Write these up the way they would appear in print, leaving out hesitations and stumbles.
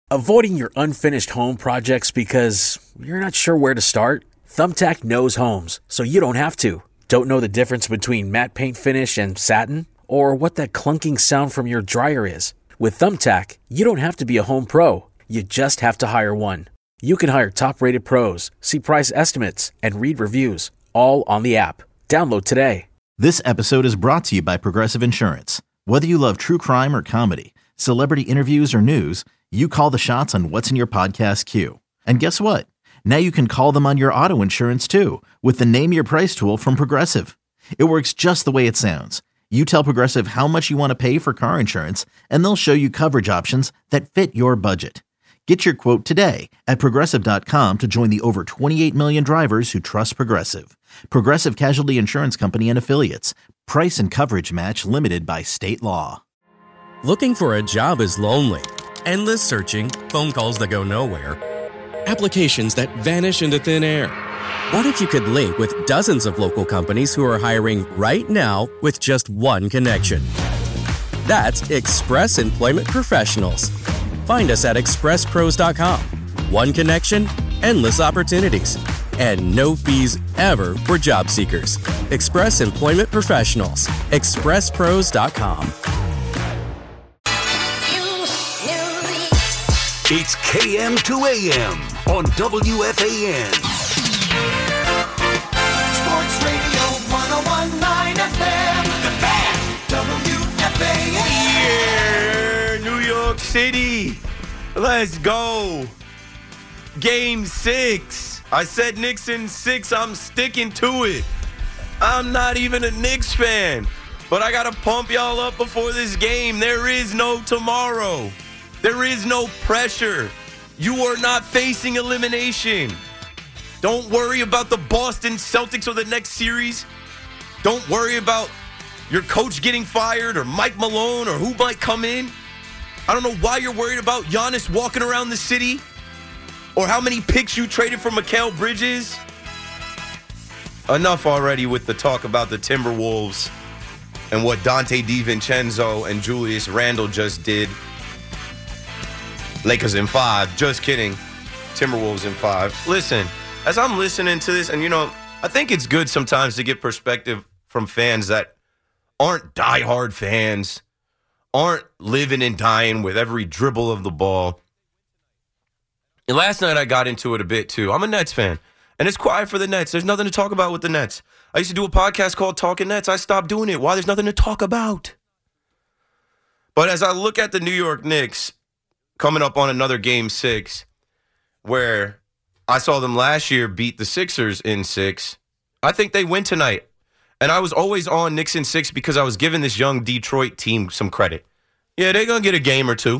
Avoiding your unfinished home projects because you're not sure where to start? Thumbtack knows homes, so you don't have to. Don't know the difference between matte paint finish and satin? Or what that clunking sound from your dryer is? With Thumbtack, you don't have to be a home pro. You just have to hire one. You can hire top-rated pros, see price estimates, and read reviews, all on the app. Download today. This episode is brought to you by Progressive Insurance. Whether you love true crime or comedy, celebrity interviews or news, you call the shots on what's in your podcast queue. And guess what? Now you can call them on your auto insurance too with the Name Your Price tool from Progressive. It works just the way it sounds. You tell Progressive how much you want to pay for car insurance, and they'll show you coverage options that fit your budget. Get your quote today at Progressive.com to join the over 28 million drivers who trust Progressive. Progressive Casualty Insurance Company and Affiliates. Price and coverage match limited by state law. Looking for a job is lonely. Endless searching, phone calls that go nowhere, applications that vanish into thin air. What if you could link with dozens of local companies who are hiring right now with just one connection? That's Express Employment Professionals. Find us at expresspros.com. One connection, endless opportunities, and no fees ever for job seekers. Express Employment Professionals. expresspros.com. It's KM to AM on WFAN. Sports Radio 101.9 FM. The Fan. WFAN. Yeah, New York City. Let's go. Game 6. I said Knicks in 6. I'm sticking to it. I'm not even a Knicks fan, but I got to pump y'all up before this game. There is no tomorrow. There is no pressure. You are not facing elimination. Don't worry about the Boston Celtics or the next series. Don't worry about your coach getting fired or Mike Malone or who might come in. I don't know why you're worried about Giannis walking around the city or how many picks you traded for Mikal Bridges. Enough already with the talk about the Timberwolves and what Dante DiVincenzo and Julius Randle just did. Lakers in 5. Just kidding. Timberwolves in 5. Listen, as I'm listening to this, and I think it's good sometimes to get perspective from fans that aren't diehard fans, aren't living and dying with every dribble of the ball. And last night I got into it a bit too. I'm a Nets fan, and it's quiet for the Nets. There's nothing to talk about with the Nets. I used to do a podcast called Talking Nets. I stopped doing it. Why? There's nothing to talk about. But as I look at the New York Knicks, coming up on another Game 6, where I saw them last year beat the Sixers in 6. I think they win tonight. And I was always on Knicks in 6 because I was giving this young Detroit team some credit. Yeah, they're going to get a game or two.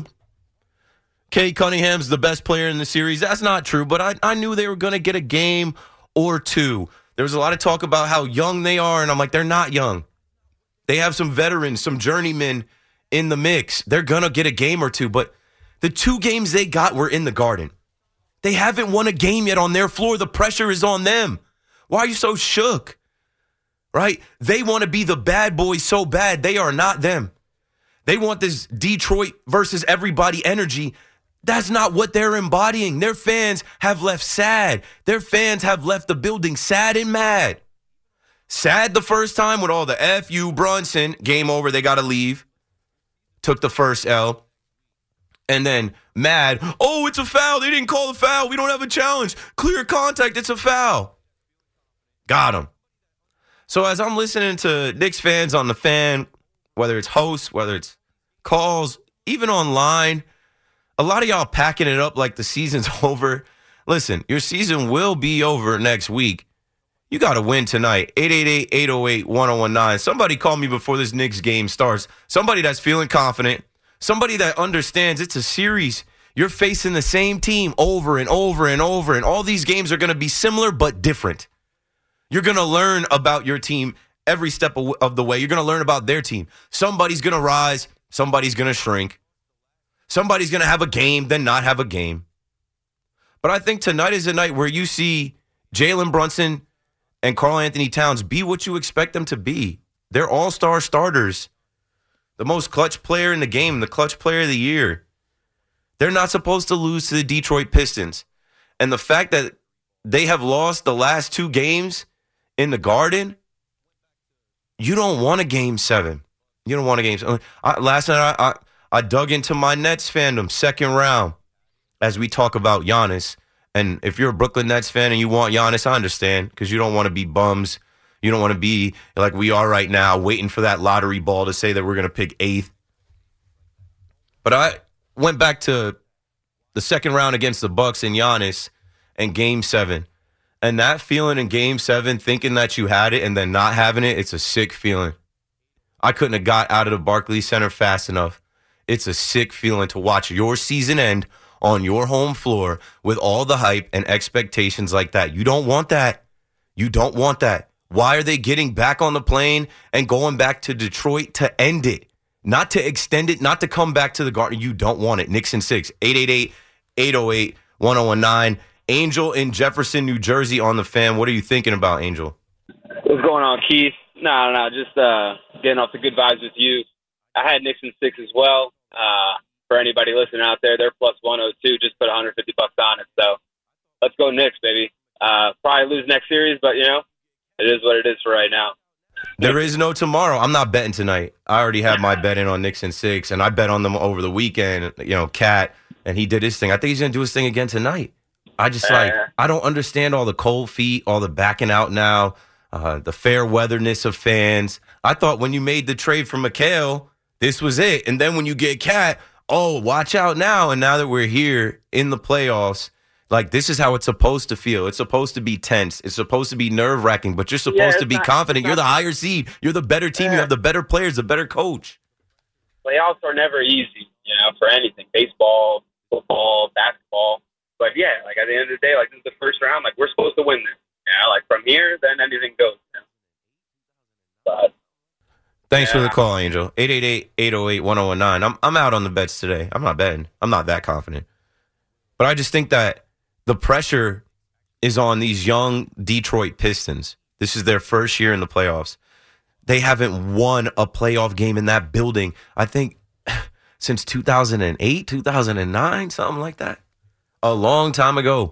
Kate Cunningham's the best player in the series. That's not true, but I knew they were going to get a game or two. There was a lot of talk about how young they are, and I'm like, they're not young. They have some veterans, some journeymen in the mix. They're going to get a game or two, but the 2 games they got were in the Garden. They haven't won a game yet on their floor. The pressure is on them. Why are you so shook? Right? They want to be the bad boys so bad. They are not them. They want this Detroit versus everybody energy. That's not what they're embodying. Their fans have left sad. Their fans have left the building sad and mad. Sad the first time with all the F you Brunson. Game over. They got to leave. Took the first L. And then mad, oh, it's a foul. They didn't call a foul. We don't have a challenge. Clear contact. It's a foul. Got him. So as I'm listening to Knicks fans on the Fan, whether it's hosts, whether it's calls, even online, a lot of y'all packing it up like the season's over. Listen, your season will be over next week. You got to win tonight. 888-808-1019. Somebody call me before this Knicks game starts. Somebody that's feeling confident. Somebody that understands it's a series. You're facing the same team over and over and over, and all these games are going to be similar but different. You're going to learn about your team every step of the way. You're going to learn about their team. Somebody's going to rise. Somebody's going to shrink. Somebody's going to have a game, then not have a game. But I think tonight is a night where you see Jalen Brunson and Karl Anthony Towns be what you expect them to be. They're all-star starters. The most clutch player in the game, the clutch player of the year. They're not supposed to lose to the Detroit Pistons. And the fact that they have lost the last 2 games in the Garden, you don't want a Game 7. You don't want a Game 7. Last night, I dug into my Nets fandom, second round, as we talk about Giannis. And if you're a Brooklyn Nets fan and you want Giannis, I understand, because you don't want to be bums. You don't want to be like we are right now, waiting for that lottery ball to say that we're going to pick 8th. But I went back to the second round against the Bucks and Giannis and Game 7. And that feeling in Game 7, thinking that you had it and then not having it, it's a sick feeling. I couldn't have got out of the Barclays Center fast enough. It's a sick feeling to watch your season end on your home floor with all the hype and expectations like that. You don't want that. You don't want that. Why are they getting back on the plane and going back to Detroit to end it? Not to extend it, not to come back to the Garden. You don't want it. Knicks in 6, 888-808-1019. Angel in Jefferson, New Jersey on the Fan. What are you thinking about, Angel? What's going on, Keith? No, just getting off the good vibes with you. I had Knicks in 6 as well. For anybody listening out there, they're plus 102. Just put $150 on it. So let's go Knicks, baby. Probably lose next series, but, it is what it is for right now. There is no tomorrow. I'm not betting tonight. I already have my bet in on Knicks in 6, and I bet on them over the weekend. Cat, and he did his thing. I think he's going to do his thing again tonight. I just I don't understand all the cold feet, all the backing out now, the fair weatherness of fans. I thought when you made the trade for Mikal, this was it. And then when you get Cat, oh, watch out now. And now that we're here in the playoffs, like this is how it's supposed to feel. It's supposed to be tense. It's supposed to be nerve-wracking, but you're supposed to be confident. You're the higher seed. You're the better team. You have the better players, the better coach. Playoffs are never easy, for anything. Baseball, football, basketball. But, yeah, at the end of the day, this is the first round. We're supposed to win this. From here, then anything goes. But thanks for the call, Angel. 888-808-1019. I'm out on the bets today. I'm not betting. I'm not that confident. But I just think that the pressure is on these young Detroit Pistons. This is their first year in the playoffs. They haven't won a playoff game in that building, I think, since 2008, 2009, something like that. A long time ago.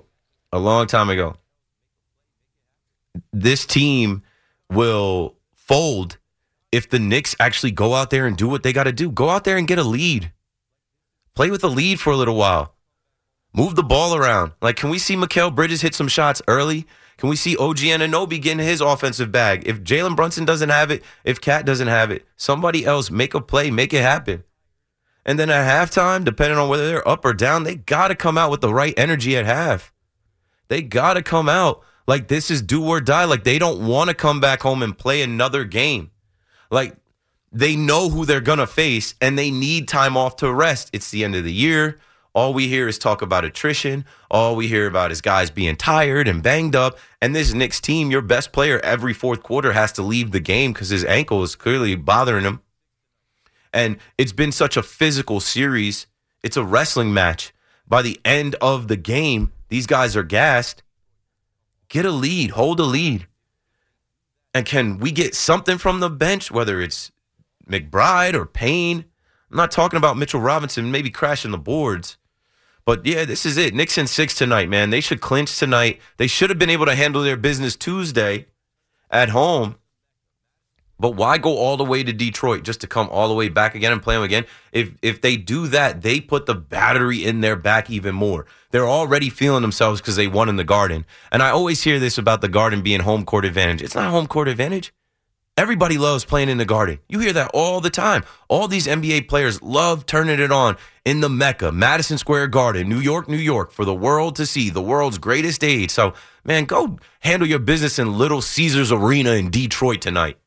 This team will fold if the Knicks actually go out there and do what they got to do. Go out there and get a lead. Play with a lead for a little while. Move the ball around. Can we see Mikal Bridges hit some shots early? Can we see OG Anunoby getting his offensive bag? If Jalen Brunson doesn't have it, if Cat doesn't have it, somebody else make a play, make it happen. And then at halftime, depending on whether they're up or down, they got to come out with the right energy at half. They got to come out like this is do or die. They don't want to come back home and play another game. They know who they're going to face, and they need time off to rest. It's the end of the year. All we hear is talk about attrition. All we hear about is guys being tired and banged up. And this Knicks team, your best player every fourth quarter has to leave the game because his ankle is clearly bothering him. And it's been such a physical series. It's a wrestling match. By the end of the game, these guys are gassed. Get a lead. Hold a lead. And can we get something from the bench, whether it's McBride or Payne? I'm not talking about Mitchell Robinson maybe crashing the boards. But, yeah, this is it. Knicks in 6 tonight, man. They should clinch tonight. They should have been able to handle their business Tuesday at home. But why go all the way to Detroit just to come all the way back again and play them again? If they do that, they put the battery in their back even more. They're already feeling themselves because they won in the Garden. And I always hear this about the Garden being home court advantage. It's not home court advantage. Everybody loves playing in the Garden. You hear that all the time. All these NBA players love turning it on in the Mecca, Madison Square Garden, New York, for the world to see, the world's greatest stage. So, man, go handle your business in Little Caesars Arena in Detroit tonight.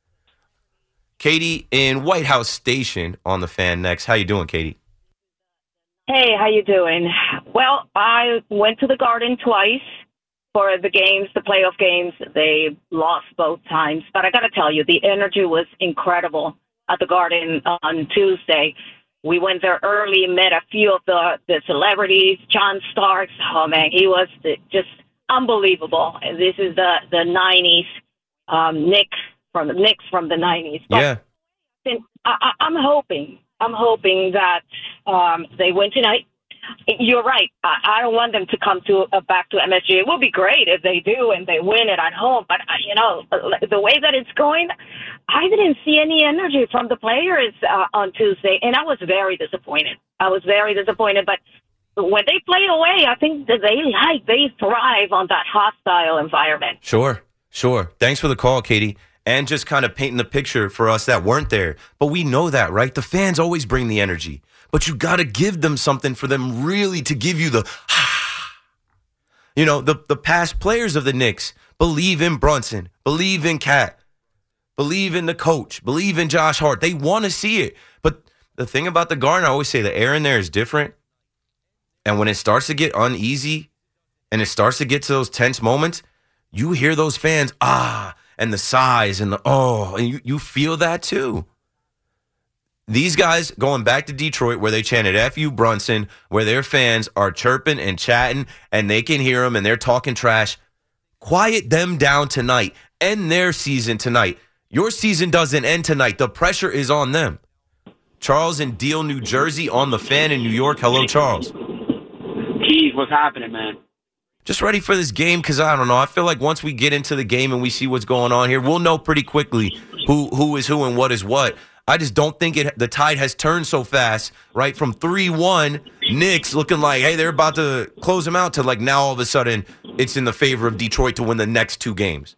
Katie in White House Station on the Fan next. How you doing, Katie? Hey, how you doing? Well, I went to the Garden twice for the games, the playoff games. They lost both times. But I got to tell you, the energy was incredible at the Garden on Tuesday. We went there early, met a few of the celebrities, John Starks. Oh, man, he was just unbelievable. And this is the 90s, Knicks from the 90s. But yeah. I'm hoping that they win tonight. you're right. I don't want them to come back to MSG. It will be great if they do and they win it at home. But, the way that it's going, I didn't see any energy from the players on Tuesday, and I was very disappointed. But when they play away, I think that they thrive on that hostile environment. Sure. Thanks for the call, Katie. And just kind of painting the picture for us that weren't there. But we know that, right? The fans always bring the energy. But you got to give them something for them really to give you the, the past players of the Knicks believe in Brunson, believe in Cat, believe in the coach, believe in Josh Hart. They want to see it. But the thing about the Garden, I always say the air in there is different. And when it starts to get uneasy and it starts to get to those tense moments, you hear those fans, and the sighs and and you feel that too. These guys going back to Detroit where they chanted F you Brunson, where their fans are chirping and chatting and they can hear them and they're talking trash. Quiet them down tonight. End their season tonight. Your season doesn't end tonight. The pressure is on them. Charles in Deal, New Jersey on the Fan in New York. Hello, Charles. Keith, what's happening, man? Just ready for this game because, I don't know, I feel like once we get into the game and we see what's going on here, we'll know pretty quickly who is who and what is what. I just don't think the tide has turned so fast, right? From 3-1, Knicks looking like, hey, they're about to close them out to like now all of a sudden it's in the favor of Detroit to win the next two games.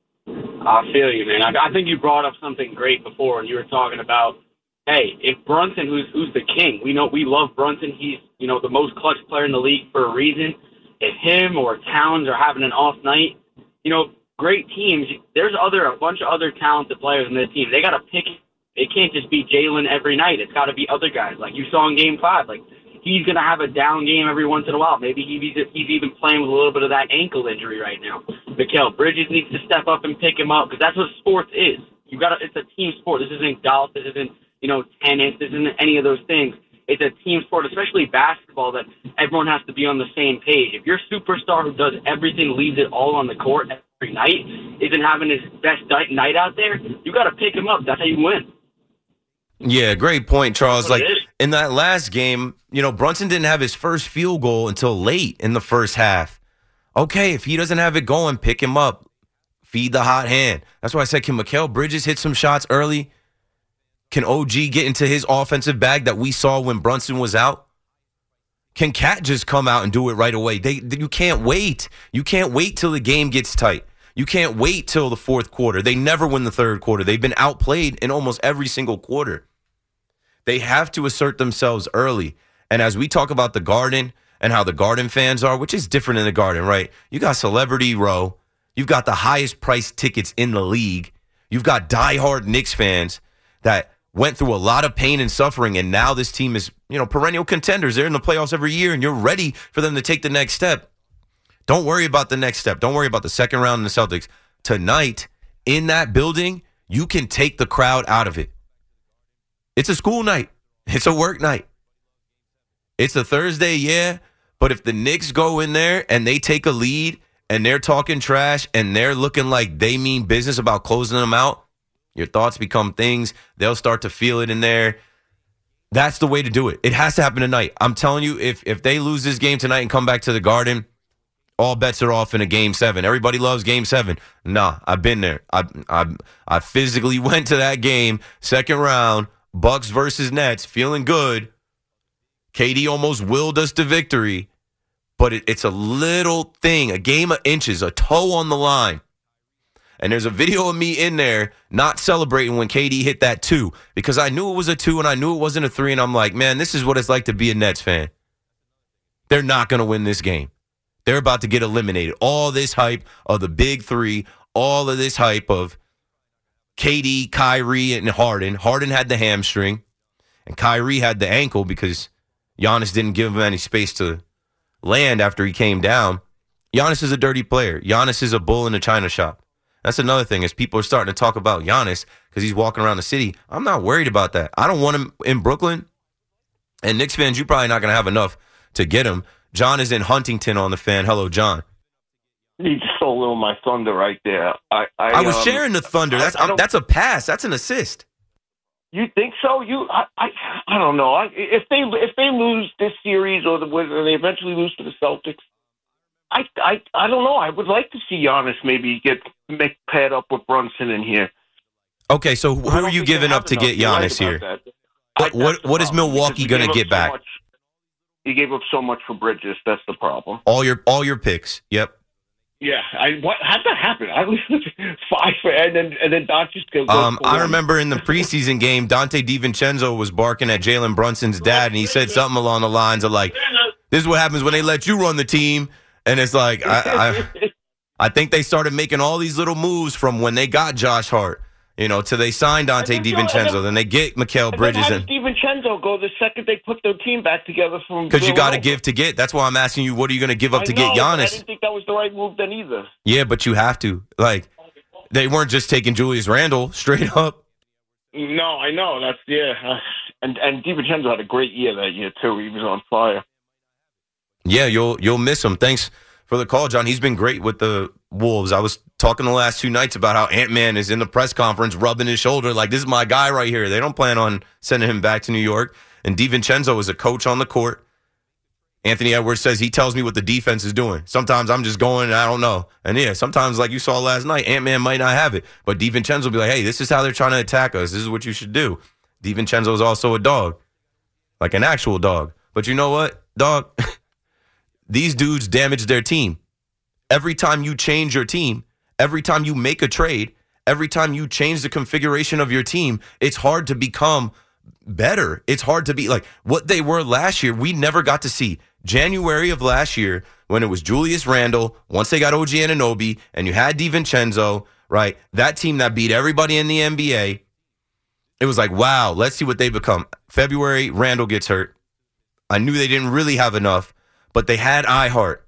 I feel you, man. I think you brought up something great before when you were talking about, hey, if Brunson, who's the king, we love Brunson. He's, the most clutch player in the league for a reason. If him or Towns are having an off night, great teams, there's a bunch of other talented players in this team. They got to pick. It can't just be Jalen every night. It's got to be other guys. Like you saw in Game 5, like he's going to have a down game every once in a while. Maybe he's even playing with a little bit of that ankle injury right now. Mikal Bridges needs to step up and pick him up because that's what sports is. It's a team sport. This isn't golf. This isn't, tennis. This isn't any of those things. It's a team sport, especially basketball, that everyone has to be on the same page. If your superstar who does everything, leaves it all on the court every night, isn't having his best night out there, you got to pick him up. That's how you win. Yeah, great point, Charles. Like in that last game, Brunson didn't have his first field goal until late in the first half. Okay, if he doesn't have it going, pick him up. Feed the hot hand. That's why I said, can Mikal Bridges hit some shots early? Can OG get into his offensive bag that we saw when Brunson was out? Can Cat just come out and do it right away? You can't wait. You can't wait till the game gets tight. You can't wait till the fourth quarter. They never win the third quarter. They've been outplayed in almost every single quarter. They have to assert themselves early. And as we talk about the Garden and how the Garden fans are, which is different in the Garden, right? You got Celebrity Row. You've got the highest priced tickets in the league. You've got diehard Knicks fans that went through a lot of pain and suffering, and now this team is, perennial contenders. They're in the playoffs every year, and you're ready for them to take the next step. Don't worry about the next step. Don't worry about the second round in the Celtics. Tonight, in that building, you can take the crowd out of it. It's a school night. It's a work night. It's a Thursday, yeah, but if the Knicks go in there and they take a lead and they're talking trash and they're looking like they mean business about closing them out, your thoughts become things. They'll start to feel it in there. That's the way to do it. It has to happen tonight. I'm telling you, if they lose this game tonight and come back to the Garden, all bets are off in a Game 7. Everybody loves Game 7. Nah, I've been there. I physically went to that game, second round, Bucks versus Nets, feeling good. KD almost willed us to victory, but it's a little thing, a game of inches, a toe on the line. And there's a video of me in there not celebrating when KD hit that 2 because I knew it was a 2 and I knew it wasn't a 3. And I'm like, man, this is what it's like to be a Nets fan. They're not going to win this game. They're about to get eliminated. All this hype of the big 3, all of this hype of KD, Kyrie, and Harden. Harden had the hamstring and Kyrie had the ankle because Giannis didn't give him any space to land after he came down. Giannis is a dirty player. Giannis is a bull in a china shop. That's another thing is people are starting to talk about Giannis because he's walking around the city. I'm not worried about that. I don't want him in Brooklyn. And Knicks fans, you're probably not going to have enough to get him. John is in Huntington on the Fan. Hello, John. He stole my thunder right there. I was sharing the thunder. That's a pass. That's an assist. You think so? I don't know. If they lose this series or they eventually lose to the Celtics, I don't know. I would like to see Giannis maybe make paired up with Brunson in here. Okay, so who are you giving up to get Giannis here? What is Milwaukee going to get back? He gave up so much for Bridges. That's the problem. All your picks. Yep. Yeah. How'd that happen? I was 5 and then Doc just goes. I remember in the preseason game, Dante DiVincenzo was barking at Jalen Brunson's dad, and he said something along the lines of like, "This is what happens when they let you run the team." And it's like I think they started making all these little moves from when they got Josh Hart. Till they signed Dante DiVincenzo, then they get Mikal Bridges. How did DiVincenzo go the second they put their team back together from? Because you got to give to get. That's why I'm asking you, what are you going to give up to get Giannis? I didn't think that was the right move then either. Yeah, but you have to. Like, they weren't just taking Julius Randle straight up. No, I know. That's and DiVincenzo had a great year that year too. He was on fire. Yeah, you'll miss him. Thanks for the call, John. He's been great with the Wolves. I was talking the last 2 nights about how Ant-Man is in the press conference rubbing his shoulder like, this is my guy right here. They don't plan on sending him back to New York. And DiVincenzo is a coach on the court. Anthony Edwards says he tells me what the defense is doing. Sometimes I'm just going and I don't know. And yeah, sometimes like you saw last night, Ant-Man might not have it. But DiVincenzo will be like, hey, this is how they're trying to attack us. This is what you should do. DiVincenzo is also a dog. Like an actual dog. But you know what, dog? These dudes damage their team. Every time you change your team, every time you make a trade, every time you change the configuration of your team, it's hard to become better. It's hard to be like what they were last year. We never got to see January of last year when it was Julius Randle, once they got OG Anunoby, and you had DiVincenzo, right? That team that beat everybody in the NBA. It was like, wow, let's see what they become. February, Randle gets hurt. I knew they didn't really have enough, but they had iHeart.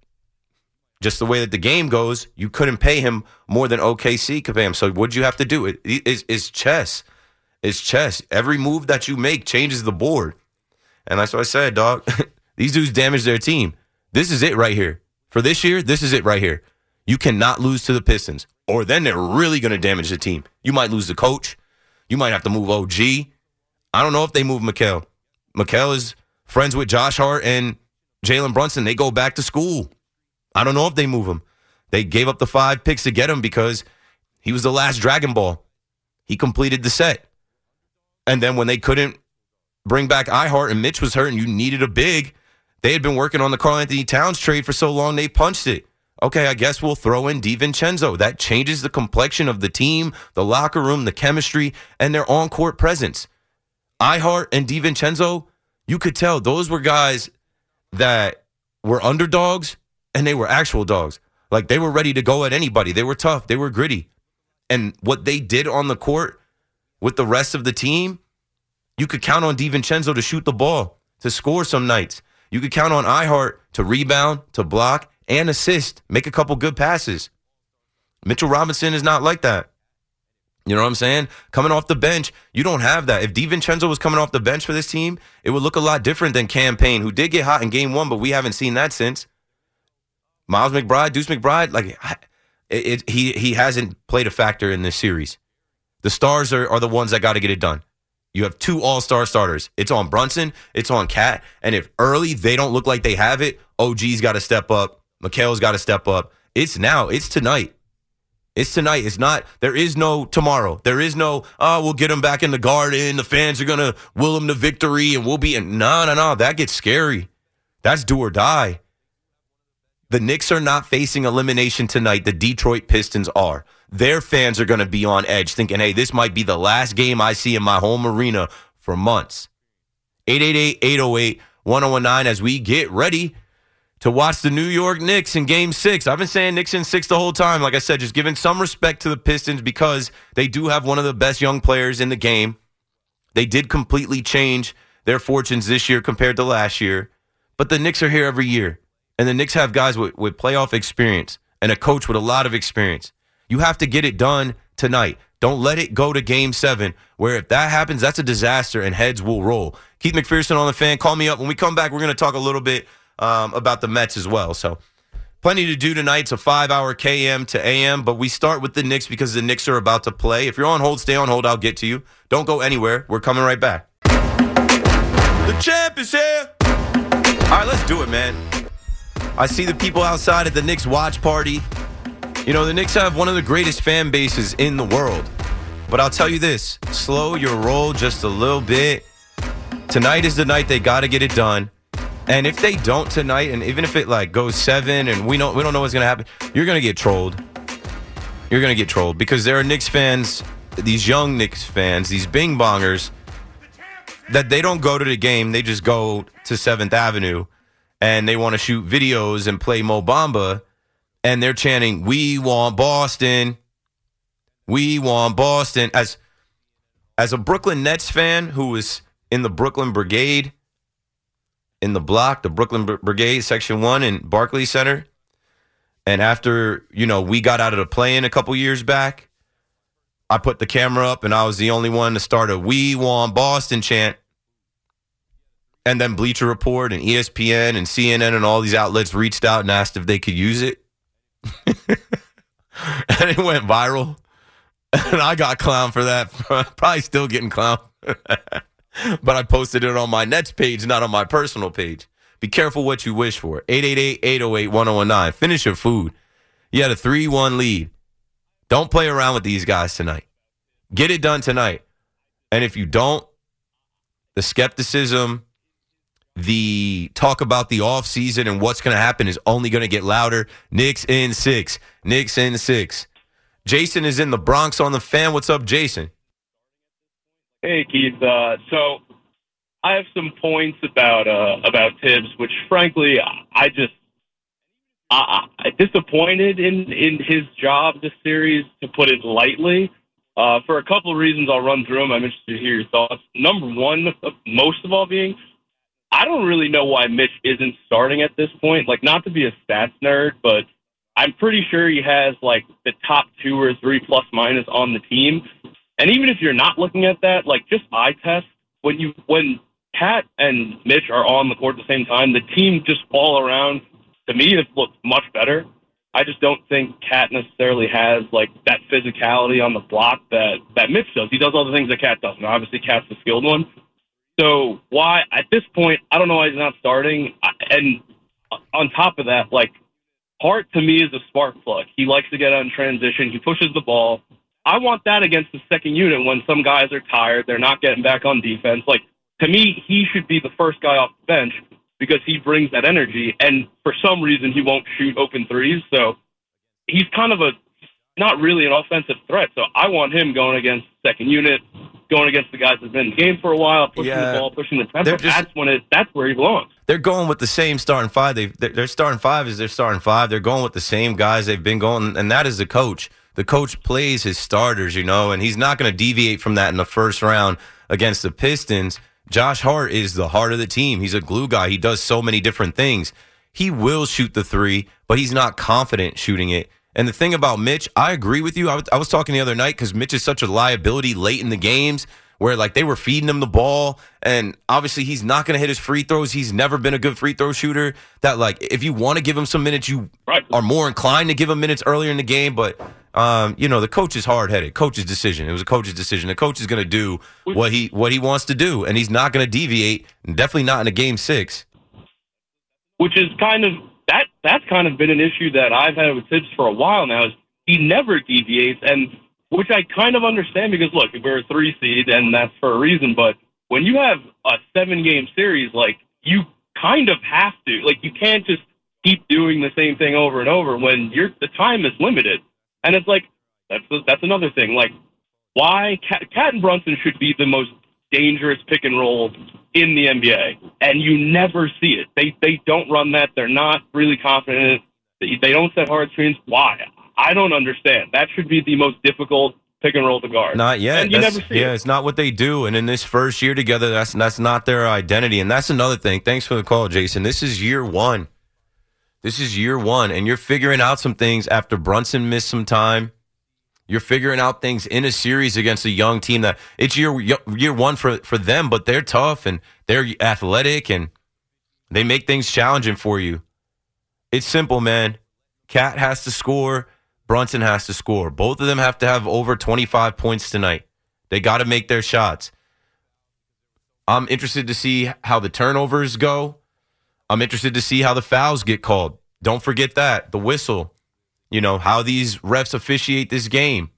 Just the way that the game goes, you couldn't pay him more than OKC could pay him. So what'd you have to do? It's chess. It's chess. Every move that you make changes the board. And that's what I said, dog. These dudes damage their team. This is it right here. For this year, this is it right here. You cannot lose to the Pistons, or then they're really going to damage the team. You might lose the coach. You might have to move OG. I don't know if they move Mikal. Mikal is friends with Josh Hart and Jalen Brunson. They go back to school. I don't know if they move him. They gave up the 5 picks to get him because he was the last Dragon Ball. He completed the set. And then when they couldn't bring back iHeart and Mitch was hurt and you needed a big, they had been working on the Karl-Anthony Towns trade for so long they punched it. Okay, I guess we'll throw in DiVincenzo. That changes the complexion of the team, the locker room, the chemistry, and their on-court presence. iHeart and DiVincenzo, you could tell those were guys that were underdogs, and they were actual dogs. Like, they were ready to go at anybody. They were tough. They were gritty. And what they did on the court with the rest of the team, you could count on DiVincenzo to shoot the ball, to score some nights. You could count on iHeart to rebound, to block, and assist, make a couple good passes. Mitchell Robinson is not like that. You know what I'm saying? Coming off the bench, you don't have that. If DiVincenzo was coming off the bench for this team, it would look a lot different than Cam Payne, who did get hot in game 1, but we haven't seen that since. Miles McBride, Deuce McBride, like he hasn't played a factor in this series. The stars are the ones that got to get it done. You have 2 all-star starters. It's on Brunson. It's on Cat. And if early they don't look like they have it, OG's got to step up. Mikal's got to step up. It's now. It's tonight. It's tonight. It's not. There is no tomorrow. There is no, we'll get them back in the Garden. The fans are going to will them to victory and we'll be in. No. That gets scary. That's do or die. The Knicks are not facing elimination tonight. The Detroit Pistons are. Their fans are going to be on edge thinking, hey, this might be the last game I see in my home arena for months. 888-808-1019 as we get ready to watch the New York Knicks in Game 6. I've been saying Knicks in 6 the whole time. Like I said, just giving some respect to the Pistons because they do have one of the best young players in the game. They did completely change their fortunes this year compared to last year. But the Knicks are here every year. And the Knicks have guys with playoff experience and a coach with a lot of experience. You have to get it done tonight. Don't let it go to Game 7, where if that happens, that's a disaster and heads will roll. Keith McPherson on the Fan. Call me up. When we come back, we're going to talk a little bit about the Mets as well. So Plenty to do tonight. It's a 5-hour KM to AM, but we start with the Knicks because the Knicks are about to play. If you're on hold, stay on hold. I'll get to you. Don't go anywhere. We're coming right back. The champ is here. All right, let's do it, man. I see the people outside at the Knicks watch party. You know, the Knicks have one of the greatest fan bases in the world. But I'll tell you this, slow your roll just a little bit. Tonight is the night they got to get it done. And if they don't tonight, and even if it like goes 7 and we don't know what's going to happen, you're going to get trolled. You're going to get trolled because there are Knicks fans, these young Knicks fans, these bing bongers, that they don't go to the game. They just go to 7th Avenue and they want to shoot videos and play Mo Bamba. And they're chanting, "We want Boston. We want Boston." As a Brooklyn Nets fan who was in the Brooklyn Brigade, in the block, the Brooklyn Brigade, Section 1 in Barclays Center. And after, we got out of the play-in a couple years back, I put the camera up and I was the only one to start a "We want Boston" chant. And then Bleacher Report and ESPN and CNN and all these outlets reached out and asked if they could use it. And it went viral. And I got clowned for that. Probably still getting clowned. But I posted it on my Nets page, not on my personal page. Be careful what you wish for. 888-808-1019. Finish your food. You had a 3-1 lead. Don't play around with these guys tonight. Get it done tonight. And if you don't, the skepticism, the talk about the offseason and what's going to happen is only going to get louder. Knicks in 6. Knicks in 6. Jason is in the Bronx on the Fan. What's up, Jason? Hey, Keith. So I have some points about Tibbs, which, frankly, I'm disappointed in his job this series, to put it lightly. For a couple of reasons, I'll run through them. I'm interested to hear your thoughts. Number one, most of all, being I don't really know why Mitch isn't starting at this point. Like, not to be a stats nerd, but I'm pretty sure he has, like, the top 2 or 3 plus minus on the team. And even if you're not looking at that, like, just eye test, when Cat and Mitch are on the court at the same time, the team just all around, to me, it looks much better. I just don't think Cat necessarily has, like, that physicality on the block that Mitch does. He does all the things that Cat doesn't. Obviously, Cat's the skilled one. So why, at this point, I don't know why he's not starting. And on top of that, like, Hart, to me, is a spark plug. He likes to get on transition. He pushes the ball. I want that against the second unit when some guys are tired, they're not getting back on defense. Like, to me, he should be the first guy off the bench because he brings that energy. And for some reason, he won't shoot open threes. So he's kind of not really an offensive threat. So I want him going against second unit, going against the guys that have been in the game for a while, pushing the ball, pushing the tempo. That's where he belongs. They're going with the same starting 5. Their starting 5 is their starting 5. They're going with the same guys they've been going, and that is the coach. The coach plays his starters, and he's not going to deviate from that in the first round against the Pistons. Josh Hart is the heart of the team. He's a glue guy. He does so many different things. He will shoot the 3, but he's not confident shooting it. And the thing about Mitch, I agree with you. I was talking the other night because Mitch is such a liability late in the games where, like, they were feeding him the ball, and obviously he's not going to hit his free throws. He's never been a good free throw shooter. That, like, if you want to give him some minutes, you are more inclined to give him minutes earlier in the game. But, the coach is hard-headed. Coach's decision. It was a coach's decision. The coach is going to do what he wants to do, and he's not going to deviate, and definitely not in a Game 6. Which is kind of that's kind of been an issue that I've had with Tibbs for a while now, is he never deviates, and which I kind of understand because, look, we're a 3 seed, and that's for a reason, but when you have a 7-game series, like, you kind of have to. Like, you can't just keep doing the same thing over and over when the time is limited. And it's like, that's another thing. Like, why Cat and Brunson should be the most dangerous pick and roll in the NBA, and you never see it. They don't run that. They're not really confident in it. They don't set hard screens. Why? I don't understand. That should be the most difficult pick and roll to guard. Not yet. And you never see it. It's not what they do. And in this first year together, that's not their identity. And that's another thing. Thanks for the call, Jason. This is year 1. This is year 1, and you're figuring out some things after Brunson missed some time. You're figuring out things in a series against a young team that it's year 1 for them, but they're tough and they're athletic and they make things challenging for you. It's simple, man. Cat has to score. Brunson has to score. Both of them have to have over 25 points tonight. They got to make their shots. I'm interested to see how the turnovers go. I'm interested to see how the fouls get called. Don't forget that. The whistle. How these refs officiate this game.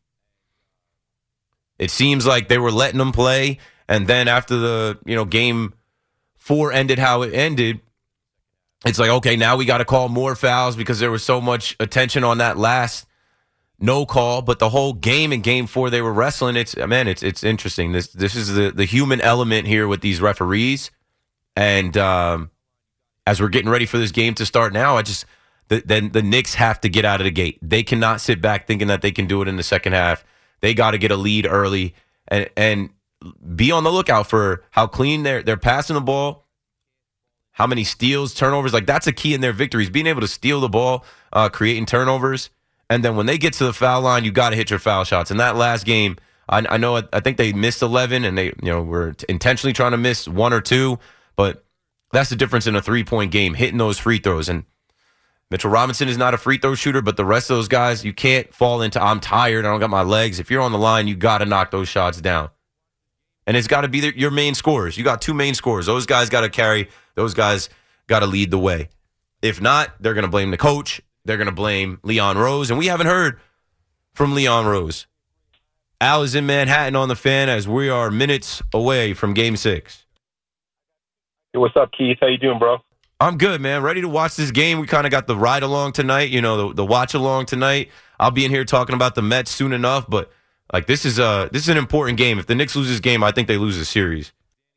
It seems like they were letting them play, and then after the, game 4 ended how it ended, it's like, okay, now we got to call more fouls because there was so much attention on that last no call. But the whole game in game 4, they were wrestling. It's interesting. This is the human element here with these referees. And as we're getting ready for this game to start now, then the Knicks have to get out of the gate. They cannot sit back thinking that they can do it in the second half. They got to get a lead early and be on the lookout for how clean they're passing the ball, how many steals, turnovers. Like, that's a key in their victories, being able to steal the ball, creating turnovers. And then when they get to the foul line, you got to hit your foul shots. In that last game, I think they missed 11, and they were intentionally trying to miss 1 or 2. But that's the difference in a 3-point game, hitting those free throws. And Mitchell Robinson is not a free throw shooter, but the rest of those guys, you can't fall into, I'm tired, I don't got my legs. If you're on the line, you got to knock those shots down. And it's got to be your main scorers. You got 2 main scorers. Those guys got to carry. Those guys got to lead the way. If not, they're going to blame the coach. They're going to blame Leon Rose. And we haven't heard from Leon Rose. Al is in Manhattan on the Fan as we are minutes away from Game 6. Hey, what's up, Keith? How you doing, bro? I'm good, man. Ready to watch this game. We kind of got the ride along tonight, the watch along tonight. I'll be in here talking about the Mets soon enough, but this is an important game. If the Knicks lose this game, I think they lose the series.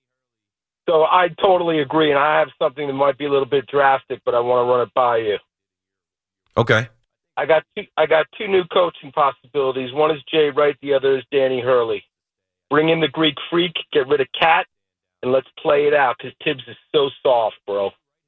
So I totally agree, and I have something that might be a little bit drastic, but I want to run it by you. Okay. I got 2 new coaching possibilities. One is Jay Wright, the other is Danny Hurley. Bring in the Greek Freak, get rid of Cat, and let's play it out because Tibbs is so soft, bro.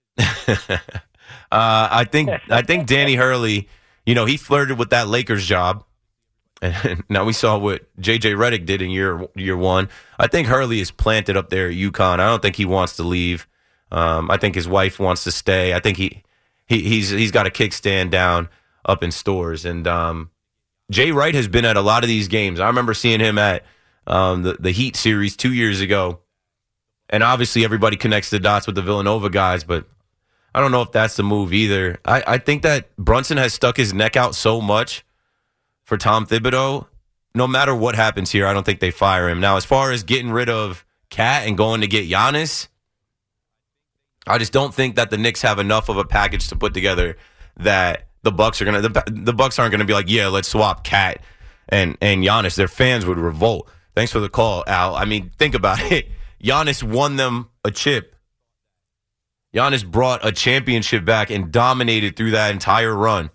I think Danny Hurley, he flirted with that Lakers job. And now we saw what J.J. Redick did in year 1. I think Hurley is planted up there at UConn. I don't think he wants to leave. I think his wife wants to stay. I think he's got a kickstand down up in Stores. And Jay Wright has been at a lot of these games. I remember seeing him at the Heat series 2 years ago. And obviously everybody connects the dots with the Villanova guys, but I don't know if that's the move either. I think that Brunson has stuck his neck out so much for Tom Thibodeau. No matter what happens here, I don't think they fire him. Now, as far as getting rid of Cat and going to get Giannis, I just don't think that the Knicks have enough of a package to put together that the Bucks aren't gonna be like, yeah, let's swap Cat and Giannis. Their fans would revolt. Thanks for the call, Al. I mean, think about it. Giannis won them a chip. Giannis brought a championship back and dominated through that entire run.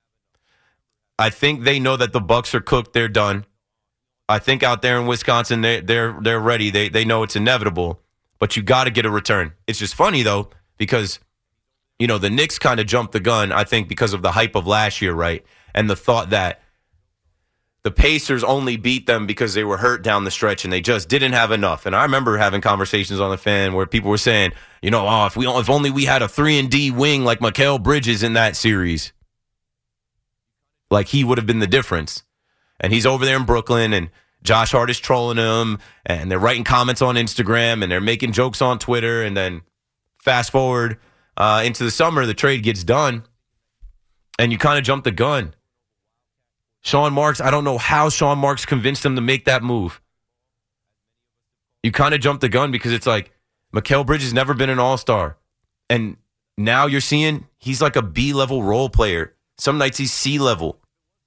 I think they know that the Bucks are cooked. They're done. I think out there in Wisconsin, they're ready. They know it's inevitable, but you got to get a return. It's just funny, though, because, the Knicks kind of jumped the gun, I think, because of the hype of last year, right? And the thought that the Pacers only beat them because they were hurt down the stretch and they just didn't have enough. And I remember having conversations on the Fan where people were saying, if only we had a 3-and-D wing like Mikal Bridges in that series, like he would have been the difference. And he's over there in Brooklyn, and Josh Hart is trolling him, and they're writing comments on Instagram, and they're making jokes on Twitter. And then fast forward into the summer, the trade gets done, and you kind of jump the gun. Sean Marks, I don't know how Sean Marks convinced him to make that move. You kind of jump the gun because it's like Mikal Bridges never been an all-star. And now you're seeing he's like a B-level role player. Some nights he's C-level.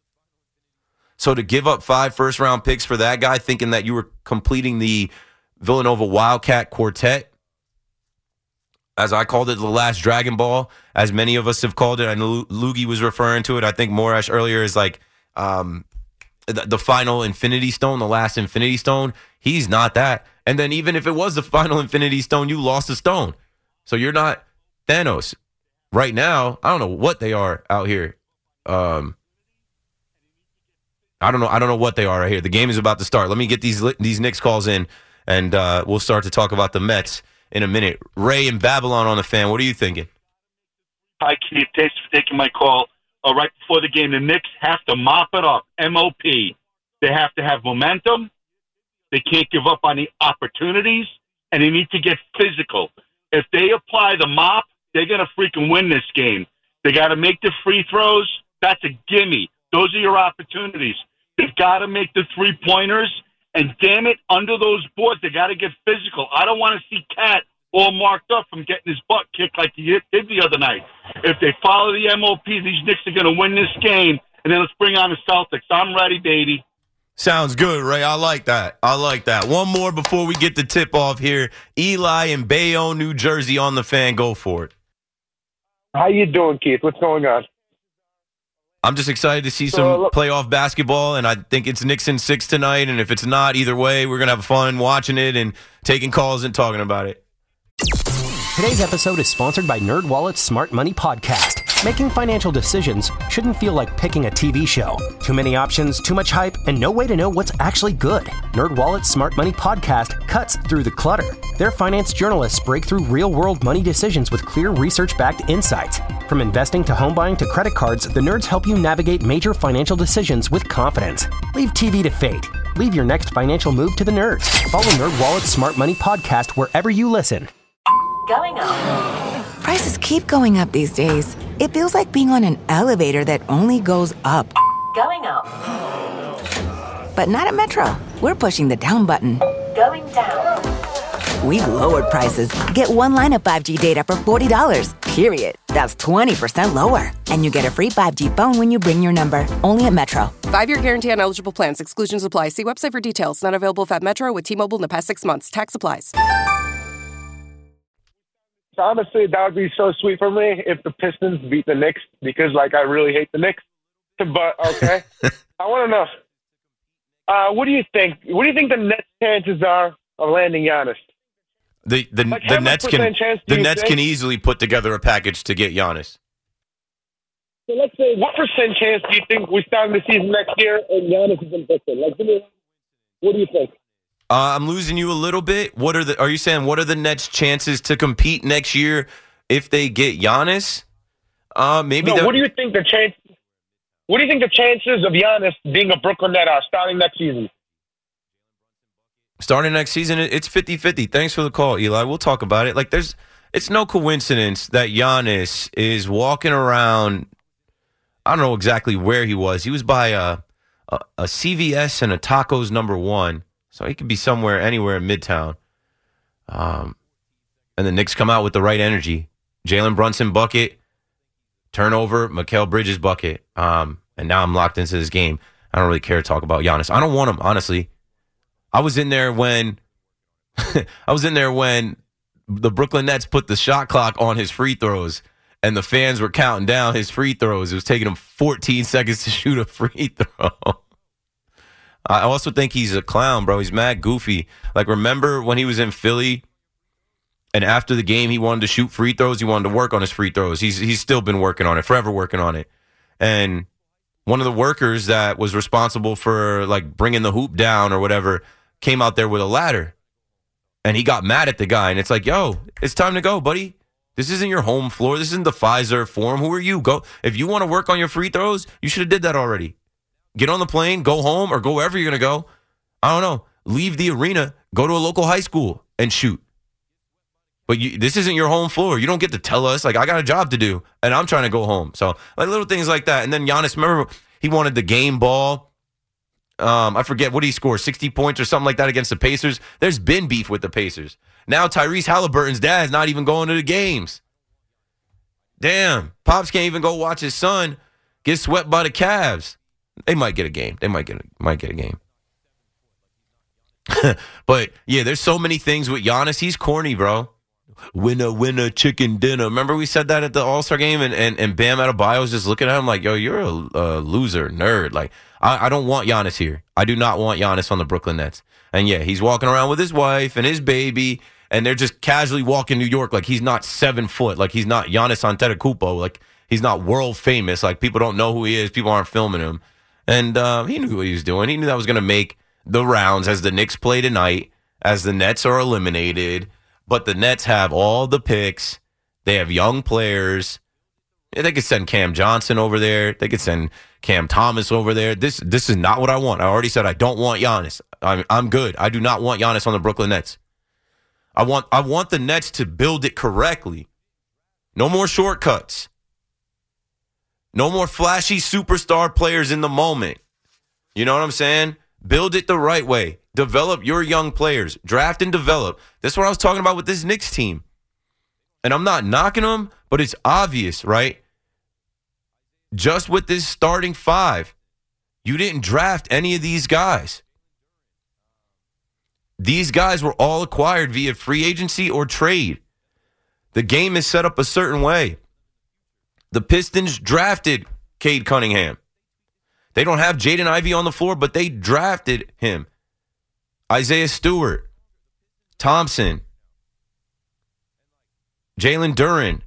So to give up 5 first-round picks for that guy, thinking that you were completing the Villanova Wildcat Quartet, as I called it, the last Dragon Ball, as many of us have called it. I know Loogie was referring to it. I think Morash earlier is like the final Infinity Stone, the last Infinity Stone. He's not that. And then even if it was the final Infinity Stone, you lost a stone. So you're not Thanos. Right now, I don't know what they are out here. I don't know what they are right here. The game is about to start. Let me get these Knicks calls in, and we'll start to talk about the Mets in a minute. Ray in Babylon on the Fan. What are you thinking? Hi, Keith. Thanks for taking my call. right before the game. The Knicks have to mop it up. MOP. They have to have momentum. They can't give up on the opportunities, and they need to get physical. If they apply the mop, they're going to freaking win this game. They got to make the free throws. That's a gimme. Those are your opportunities. They've got to make the three-pointers, and damn it, under those boards, they got to get physical. I don't want to see Cat all marked up from getting his butt kicked like he did the other night. If they follow the MOP, these Knicks are going to win this game, and then let's bring on the Celtics. I'm ready, baby. Sounds good, Ray. I like that. One more before we get the tip off here. Eli in Bayonne, New Jersey on the Fan. Go for it. How you doing, Keith? What's going on? I'm just excited to see some playoff basketball, and I think it's Knicks in 6 tonight. And if it's not, either way, we're going to have fun watching it and taking calls and talking about it. Today's episode is sponsored by NerdWallet's Smart Money Podcast. Making financial decisions shouldn't feel like picking a TV show. Too many options, too much hype, and no way to know what's actually good. NerdWallet's Smart Money Podcast cuts through the clutter. Their finance journalists break through real-world money decisions with clear research-backed insights. From investing to home buying to credit cards, the nerds help you navigate major financial decisions with confidence. Leave TV to fate. Leave your next financial move to the nerds. Follow NerdWallet's Smart Money Podcast wherever you listen. Going up. Prices keep going up these days. It feels like being on an elevator that only goes up. Going up. But not at Metro. We're pushing the down button. Going down. We've lowered prices. Get one line of 5G data for $40, period. That's 20% lower. And you get a free 5G phone when you bring your number. Only at Metro. 5-year guarantee on eligible plans. Exclusions apply. See website for details. Not available at Metro with T-Mobile in the past 6 months. Tax applies. Honestly, that would be so sweet for me if the Pistons beat the Knicks because, I really hate the Knicks. But, okay. I want to know, what do you think? What do you think the Nets' chances are of landing Giannis? The Nets can easily put together a package to get Giannis. So let's say, what percent chance do you think we start the season next year and Giannis is in Brooklyn? What do you think? I'm losing you a little bit. Are you saying what are the Nets' chances to compete next year if they get Giannis? What do you think the chance? What do you think the chances of Giannis being a Brooklyn Net are starting next season? Starting next season, it's 50-50. Thanks for the call, Eli. We'll talk about it. It's no coincidence that Giannis is walking around. I don't know exactly where he was. He was by a CVS and a Tacos #1. So he could be anywhere in Midtown. And the Knicks come out with the right energy. Jalen Brunson bucket, turnover, Mikal Bridges bucket. And now I'm locked into this game. I don't really care to talk about Giannis. I don't want him, honestly. I was in there when the Brooklyn Nets put the shot clock on his free throws and the fans were counting down his free throws. It was taking him 14 seconds to shoot a free throw. I also think he's a clown, bro. He's mad goofy. Remember when he was in Philly and after the game he wanted to shoot free throws? He wanted to work on his free throws. He's still been working on it, forever working on it. And one of the workers that was responsible for, bringing the hoop down or whatever came out there with a ladder. And he got mad at the guy. And it's yo, it's time to go, buddy. This isn't your home floor. This isn't the Pfizer Forum. Who are you? Go. If you want to work on your free throws, you should have did that already. Get on the plane, go home, or go wherever you're going to go. I don't know. Leave the arena, go to a local high school and shoot. But this isn't your home floor. You don't get to tell us, I got a job to do, and I'm trying to go home. So, little things like that. And then Giannis, remember, he wanted the game ball. I forget, what did he score, 60 points or something like that against the Pacers? There's been beef with the Pacers. Now Tyrese Halliburton's dad's not even going to the games. Damn. Pops can't even go watch his son get swept by the Cavs. They might get a game. They might get a game. But, yeah, there's so many things with Giannis. He's corny, bro. Winner, chicken dinner. Remember we said that at the All-Star game and Bam Adebayo was just looking at him yo, you're a loser, nerd. I don't want Giannis here. I do not want Giannis on the Brooklyn Nets. And, yeah, he's walking around with his wife and his baby, and they're just casually walking New York he's not 7 foot. He's not Giannis Antetokounmpo. He's not world famous. People don't know who he is. People aren't filming him. And he knew what he was doing. He knew that was going to make the rounds as the Knicks play tonight, as the Nets are eliminated. But the Nets have all the picks. They have young players. Yeah, they could send Cam Johnson over there. They could send Cam Thomas over there. This is not what I want. I already said I don't want Giannis. I'm good. I do not want Giannis on the Brooklyn Nets. I want the Nets to build it correctly. No more shortcuts. No more flashy superstar players in the moment. You know what I'm saying? Build it the right way. Develop your young players. Draft and develop. That's what I was talking about with this Knicks team. And I'm not knocking them, but it's obvious, right? Just with this starting five, you didn't draft any of these guys. These guys were all acquired via free agency or trade. The game is set up a certain way. The Pistons drafted Cade Cunningham. They don't have Jaden Ivey on the floor, but they drafted him. Isaiah Stewart, Thompson, Jalen Duren.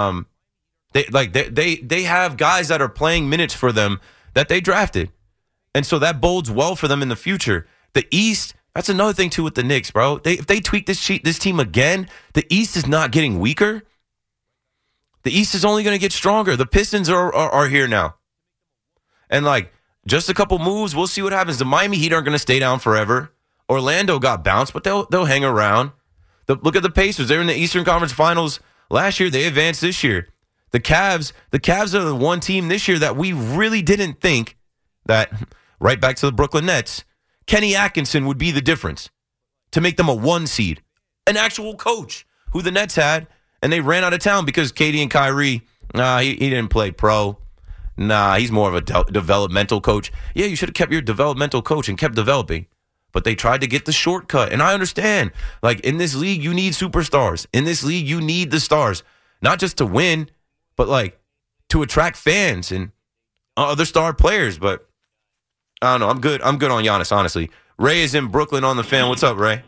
They have guys that are playing minutes for them that they drafted. And so that bodes well for them in the future. The East, that's another thing too with the Knicks, bro. If they tweak this team again, the East is not getting weaker. The East is only going to get stronger. The Pistons are here now. And just a couple moves, we'll see what happens. The Miami Heat aren't going to stay down forever. Orlando got bounced, but they'll hang around. Look at the Pacers. They're in the Eastern Conference Finals last year. They advanced this year. The Cavs are the one team this year that we really didn't think that, right back to the Brooklyn Nets, Kenny Atkinson would be the difference to make them a 1 seed. An actual coach who the Nets had, and they ran out of town because Katie and Kyrie, he didn't play pro. He's more of a developmental coach. Yeah, you should have kept your developmental coach and kept developing. But they tried to get the shortcut. And I understand. In this league, you need superstars. In this league, you need the stars. Not just to win, but to attract fans and other star players. But I don't know. I'm good on Giannis, honestly. Ray is in Brooklyn on the Fan. What's up, Ray?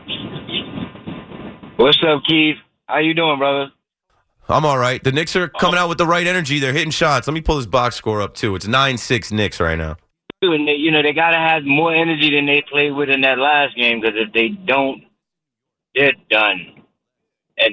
What's up, Keith? How you doing, brother? I'm all right. The Knicks are coming out with the right energy. They're hitting shots. Let me pull this box score up, too. It's 9-6 Knicks right now. And they got to have more energy than they played with in that last game, because if they don't, they're done. And,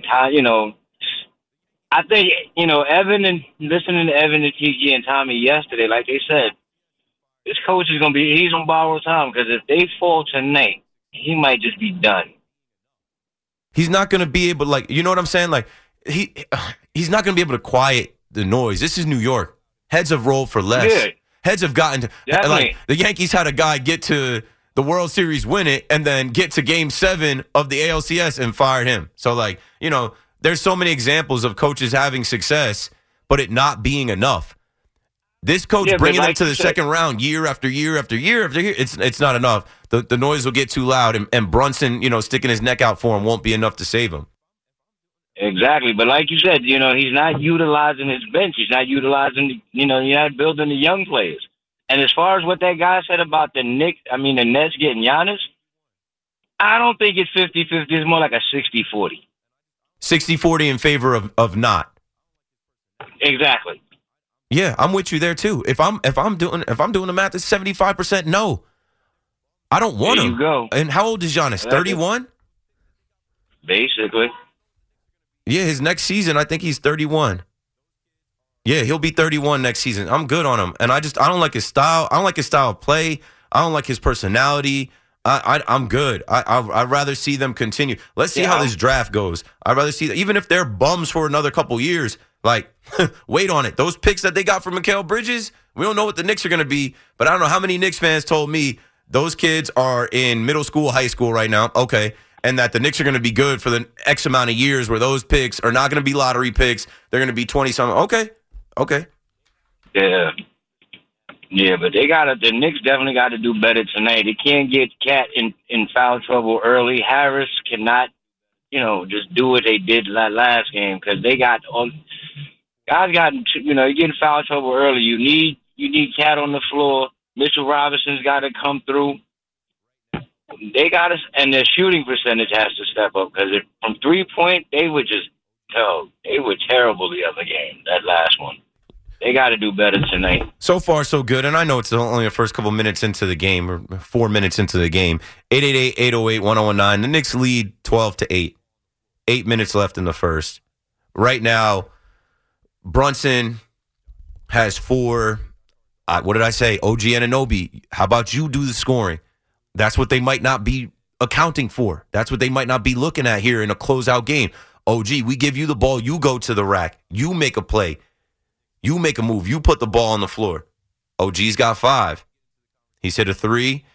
I think, Evan, and listening to Evan and TG and Tommy yesterday, like they said, this coach is going to he's on borrowed time, because if they fall tonight, he might just be done. He's not going to be able to, you know what I'm saying? He's not going to be able to quiet the noise. This is New York. Heads have rolled for less. Yeah. Heads have gotten to, the Yankees had a guy get to the World Series, win it, and then get to Game 7 of the ALCS and fired him. So, there's so many examples of coaches having success, but it not being enough. This coach bringing them to the second round year after year after year after year, it's not enough. The noise will get too loud, and Brunson, sticking his neck out for him won't be enough to save him. Exactly. But like you said, he's not utilizing his bench. He's not utilizing, you're not building the young players. And as far as what that guy said about the Nets getting Giannis, I don't think it's 50-50. It's more like a 60-40. 60-40 in favor of not. Exactly. Yeah, I'm with you there too. If I'm doing the math, it's 75% no. I don't want him. There you go. And how old is Giannis? 31? Basically. Yeah, his next season, I think he's 31. Yeah, he'll be 31 next season. I'm good on him. And I don't like his style. I don't like his style of play. I don't like his personality. I'm good. I'd rather see them continue. Let's see how this draft goes. I'd rather see that. Even if they're bums for another couple years, wait on it. Those picks that they got from Mikal Bridges, we don't know what the Knicks are going to be. But I don't know how many Knicks fans told me those kids are in middle school, high school right now. Okay. And that the Knicks are going to be good for the X amount of years, where those picks are not going to be lottery picks. They're going to be 20-something. Okay. Yeah. Yeah, but the Knicks definitely got to do better tonight. They can't get Cat in foul trouble early. Harris cannot, just do what they did last game, because they got guys got, you get in foul trouble early. You need Cat on the floor. Mitchell Robinson's got to come through. They got us, and their shooting percentage has to step up, because from 3-point, they were terrible the other game, that last one. They got to do better tonight. So far, so good. And I know it's only the first couple minutes into the game, or 4 minutes into the game. 888-808-1019. The Knicks lead 12-8. 8 minutes left in the first. Right now, Brunson has 4. What did I say? OG Anunoby. How about you do the scoring? That's what they might not be accounting for. That's what they might not be looking at here in a closeout game. OG, we give you the ball. You go to the rack. You make a play. You make a move. You put the ball on the floor. OG's got 5. He's hit a 3.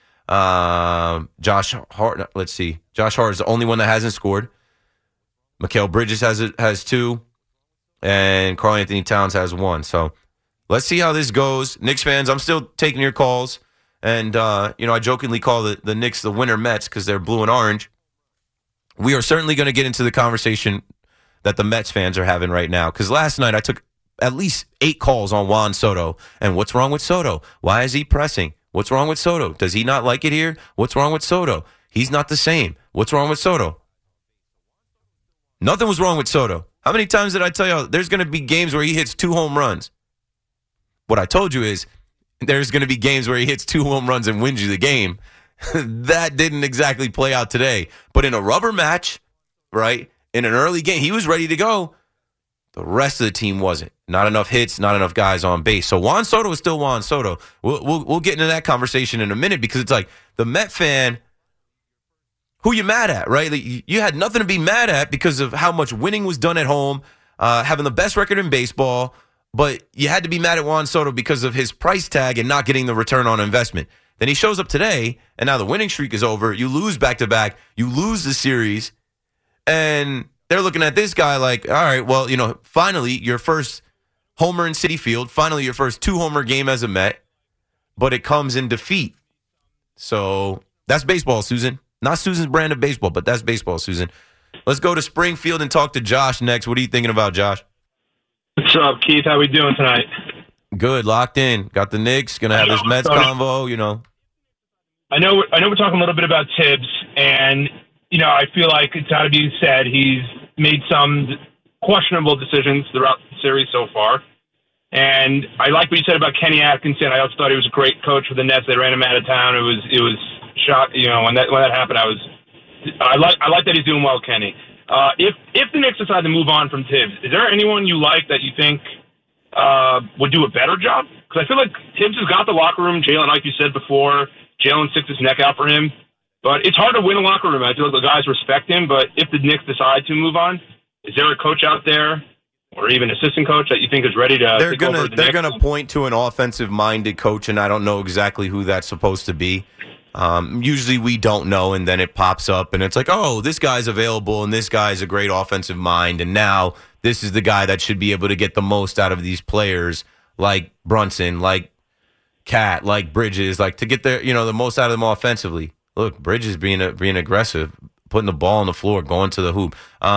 Josh Hart. Let's see. Josh Hart is the only one that hasn't scored. Mikal Bridges has 2, and Karl Anthony Towns has 1. So let's see how this goes. Knicks fans, I'm still taking your calls. And, I jokingly call the Knicks the winter Mets because they're blue and orange. We are certainly going to get into the conversation that the Mets fans are having right now. Because last night I took at least 8 calls on Juan Soto. And what's wrong with Soto? Why is he pressing? What's wrong with Soto? Does he not like it here? What's wrong with Soto? He's not the same. What's wrong with Soto? Nothing was wrong with Soto. How many times did I tell you there's going to be games where he hits 2 home runs? What I told you is there's going to be games where he hits 2 home runs and wins you the game. That didn't exactly play out today. But in a rubber match, right, in an early game, he was ready to go. The rest of the team wasn't. Not enough hits, not enough guys on base. So Juan Soto is still Juan Soto. We'll get into that conversation in a minute because it's like the Met fan, who you mad at, right? Like, you had nothing to be mad at because of how much winning was done at home, having the best record in baseball, but you had to be mad at Juan Soto because of his price tag and not getting the return on investment. Then he shows up today, and now the winning streak is over. You lose back-to-back. You lose the series, and they're looking at this guy like, all right, well, finally your first homer in Citi Field, finally your first 2-homer game as a Met, but it comes in defeat. So that's baseball, Susan. Not Susan's brand of baseball, but that's baseball, Susan. Let's go to Springfield and talk to Josh next. What are you thinking about, Josh? What's up, Keith? How we doing tonight? Good, locked in. Got the Knicks, going to have his Mets convo, I know we're talking a little bit about Tibbs, and, I feel like it's got to be said he's made some questionable decisions throughout the series so far. And I like what you said about Kenny Atkinson. I also thought he was a great coach for the Nets. They ran him out of town. It was shock. When that happened, I like that he's doing well, Kenny. If the Knicks decide to move on from Tibbs, is there anyone you like that you think would do a better job? Because I feel like Tibbs has got the locker room. Jalen, like you said before, Jalen sticks his neck out for him. But it's hard to win a locker room. I feel like the guys respect him. But if the Knicks decide to move on, is there a coach out there or even assistant coach that you think is ready to They're gonna point to an offensive-minded coach, and I don't know exactly who that's supposed to be. Usually we don't know, and then it pops up, and it's like, oh, this guy's available, and this guy's a great offensive mind, and now this is the guy that should be able to get the most out of these players, like Brunson, like Cat, like Bridges, like to get the most out of them offensively. Look, Bridges being aggressive, putting the ball on the floor, going to the hoop.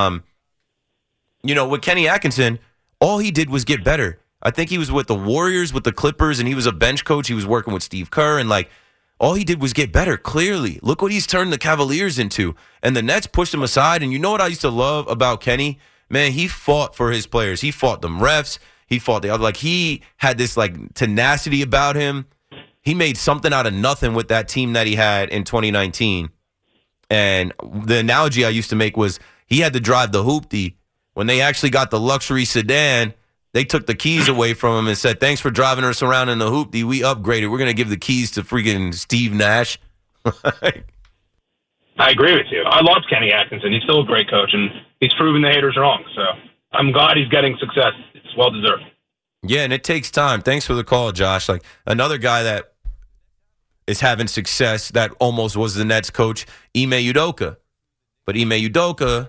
With Kenny Atkinson, all he did was get better. I think he was with the Warriors, with the Clippers, and he was a bench coach. He was working with Steve Kerr, and all he did was get better, clearly. Look what he's turned the Cavaliers into. And the Nets pushed him aside. And you know what I used to love about Kenny? Man, he fought for his players. He fought them refs. He fought the other. He had this, tenacity about him. He made something out of nothing with that team that he had in 2019. And the analogy I used to make was he had to drive the hoopty. When they actually got the luxury sedan, they took the keys away from him and said, thanks for driving us around in the hoopty. We upgraded. We're going to give the keys to freaking Steve Nash. I agree with you. I love Kenny Atkinson. He's still a great coach, and he's proven the haters wrong. So I'm glad he's getting success. It's well-deserved. Yeah, and it takes time. Thanks for the call, Josh. Another guy that is having success that almost was the Nets coach, Ime Udoka. But Ime Udoka,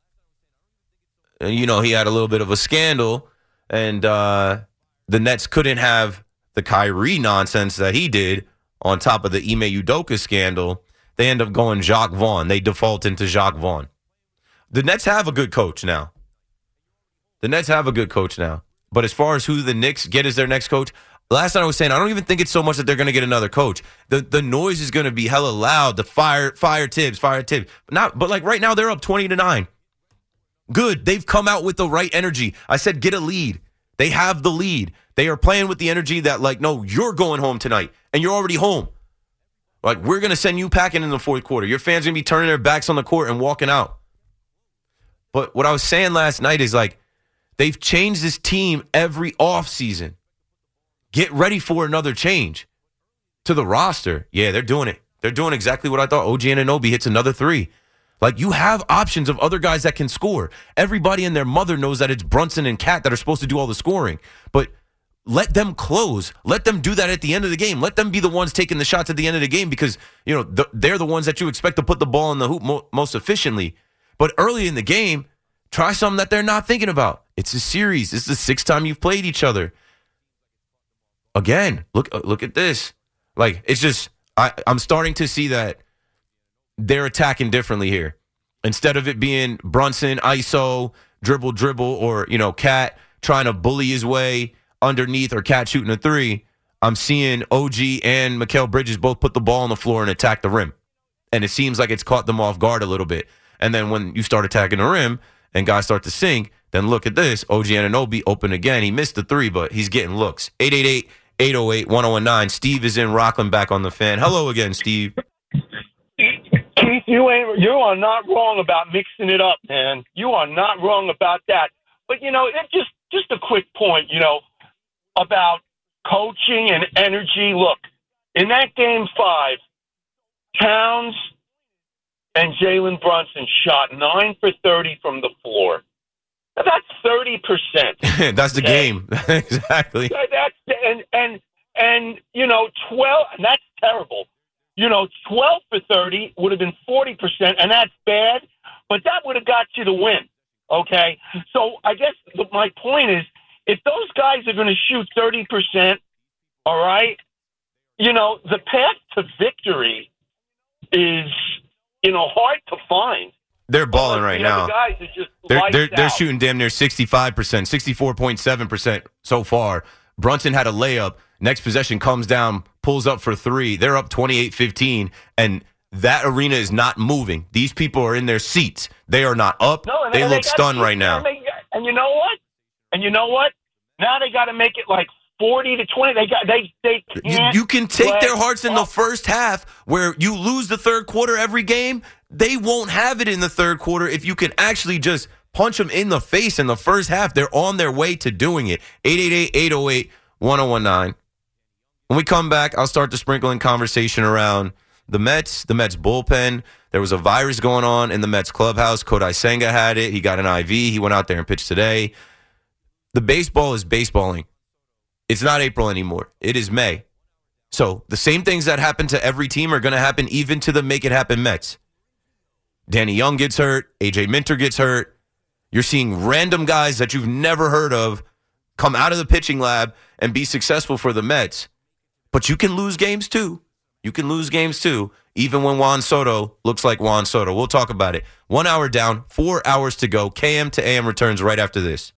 he had a little bit of a scandal. And the Nets couldn't have the Kyrie nonsense that he did on top of the Ime Udoka scandal. They end up going Jacques Vaughn. They default into Jacques Vaughn. The Nets have a good coach now. But as far as who the Knicks get as their next coach, last night I was saying I don't even think it's so much that they're going to get another coach. The noise is going to be hella loud. The fire Tibbs. But right now they're up 20-9. Good. They've come out with the right energy. I said get a lead. They have the lead. They are playing with the energy that no, you're going home tonight, and you're already home. We're going to send you packing in the fourth quarter. Your fans are going to be turning their backs on the court and walking out. But what I was saying last night is They've changed this team every offseason. Get ready for another change to the roster. Yeah, they're doing it. They're doing exactly what I thought. OG Anunoby hits another 3. Like, you have options of other guys that can score. Everybody and their mother knows that it's Brunson and Cat that are supposed to do all the scoring. But let them close. Let them do that at the end of the game. Let them be the ones taking the shots at the end of the game because, they're the ones that you expect to put the ball in the hoop most efficiently. But early in the game, try something that they're not thinking about. It's a series. This is the 6th time you've played each other. Again, look at this. Like, it's just, I'm starting to see that they're attacking differently here. Instead of it being Brunson, ISO, dribble, or, Cat trying to bully his way underneath or Cat shooting a 3, I'm seeing OG and Mikal Bridges both put the ball on the floor and attack the rim. And it seems like it's caught them off guard a little bit. And then when you start attacking the rim and guys start to sink, then look at this. OG Anunoby open again. He missed the 3, but he's getting looks. 888-808-1019. Steve is in Rockland back on the Fan. Hello again, Steve. Keith, you are not wrong about mixing it up, man. You are not wrong about that. But, it's just a quick point, about coaching and energy. Look, in that game 5, Towns and Jalen Brunson shot 9 for 30 from the floor. Now, that's 30%. That's the game. Exactly. That's 12, and that's terrible. 12 for 30 would have been 40%, and that's bad, but that would have got you the win, okay? So I guess my point is, if those guys are going to shoot 30%, all right, the path to victory is, hard to find. They're balling right now. The guys are just they're shooting damn near 65%, 64.7% so far. Brunson had a layup. Next possession comes down, pulls up for 3. They're up 28-15, and that arena is not moving. These people are in their seats. They are not up. They look stunned right now. And you know what? Now they got to make it like 40-20. They can't. You can take their hearts in the first half where you lose the third quarter every game. They won't have it in the third quarter if you can actually just punch them in the face in the first half. They're on their way to doing it. 888-808-1019. When we come back, I'll start the sprinkling conversation around the Mets bullpen. There was a virus going on in the Mets clubhouse. Kodai Senga had it. He got an IV. He went out there and pitched today. The baseball is baseballing. It's not April anymore. It is May. So the same things that happen to every team are going to happen even to the Make It Happen Mets. Danny Young gets hurt. A.J. Minter gets hurt. You're seeing random guys that you've never heard of come out of the pitching lab and be successful for the Mets. But you can lose games too. Even when Juan Soto looks like Juan Soto. We'll talk about it. 1 hour down, 4 hours to go. KM to AM returns right after this.